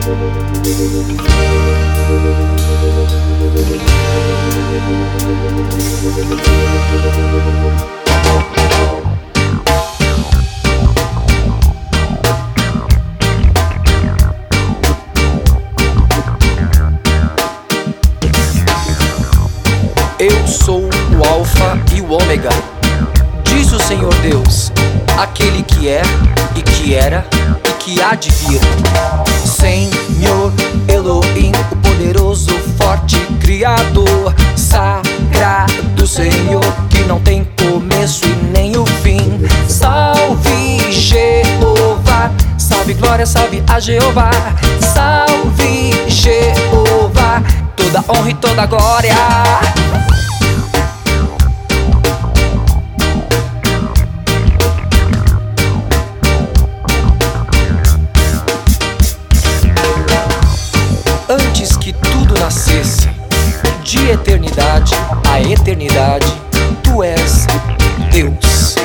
Eu sou o Alfa e o Ômega, diz o Senhor Deus, aquele que é, e que era, e que há de vir. Senhor Elohim, o poderoso, forte Criador, sagrado Senhor, que não tem começo e nem o fim. Salve Jeová, salve glória, salve a Jeová. Salve Jeová, toda honra e toda glória. Antes que tudo nascesse, de eternidade a eternidade, Tu és Deus.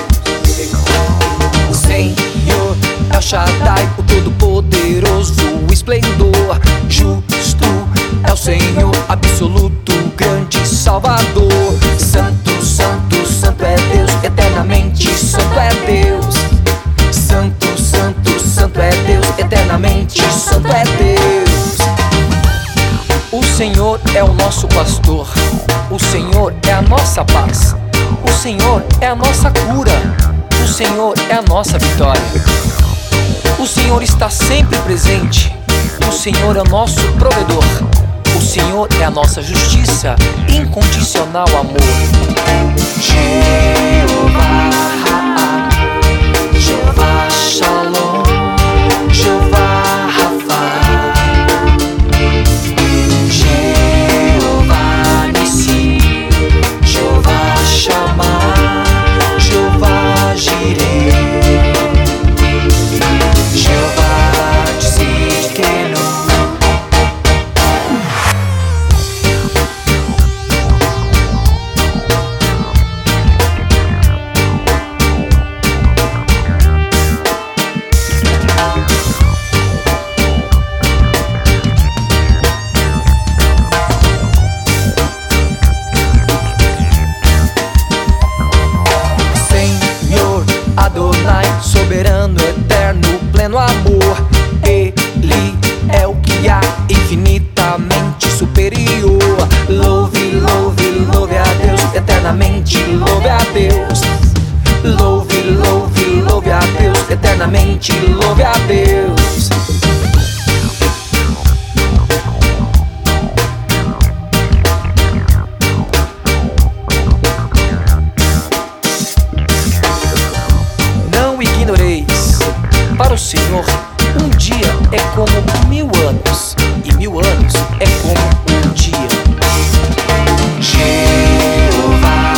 Senhor El Shaddai, o Todo-Poderoso, o esplendor, justo é o Senhor, absoluto, grande Salvador. Santo, santo, santo é Deus, eternamente santo é Deus. Santo, santo, santo é Deus, eternamente santo é Deus. O Senhor é o nosso pastor, o Senhor é a nossa paz, o Senhor é a nossa cura, o Senhor é a nossa vitória. O Senhor está sempre presente, o Senhor é o nosso provedor, o Senhor é a nossa justiça, incondicional amor. Jeová, Jeová Shalom, Jeová Rafa, Jeová Nissi, Jeová Shammah, Jeová Jireh, Jeová Tzidkenu. Adonai, soberano, eterno, pleno amor. Ele é o que há, infinitamente superior. Louve, louve, louve a Deus, eternamente louve a Deus. Louve, louve, louve a Deus, eternamente louve a Deus. Para o Senhor, um dia é como 1000 anos, e 1000 anos é como um dia. Jeová,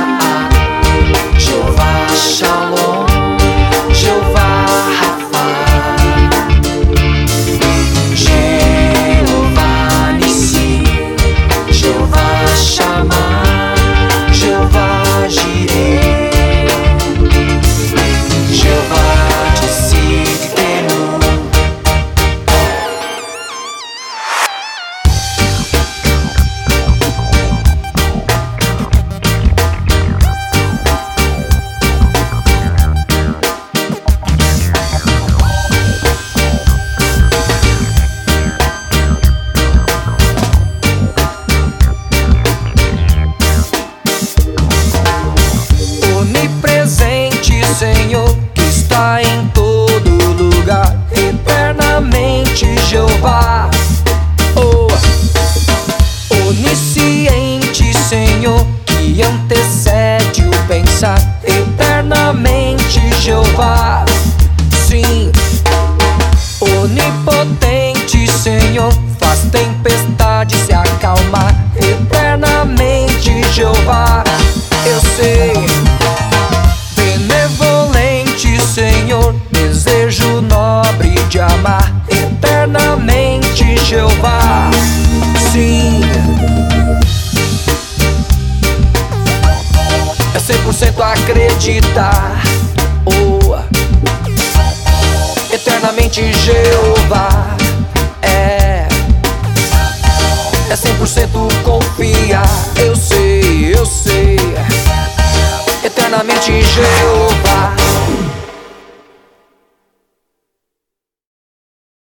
Jeová Shalom, Jeová Rafa, Jeová Nissi, Jeová Shammah, Jeová Jireh, Jeová Senhor, que está em todo lugar, eternamente Jeová. Oh, onisciente Senhor, que antecede o pensar, eternamente Jeová. Sim, onipotente Senhor, faz tempestade se acalmar, eternamente Jeová. Eu sei. Benevolente Senhor, desejo nobre de amar, eternamente Jeová. Sim, é 100% acreditar. Oh, eternamente Jeová é eu sei, eternamente Jeová.